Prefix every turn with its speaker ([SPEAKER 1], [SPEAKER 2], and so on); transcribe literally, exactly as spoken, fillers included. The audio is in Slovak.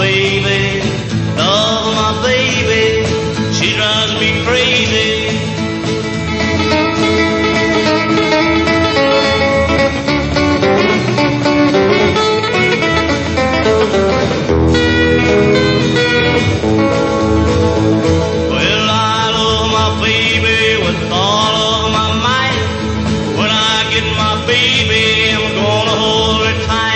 [SPEAKER 1] baby, love my baby, she drives me crazy. Well, I love my baby with all of my might. When I get my baby, I'm gonna hold her tight.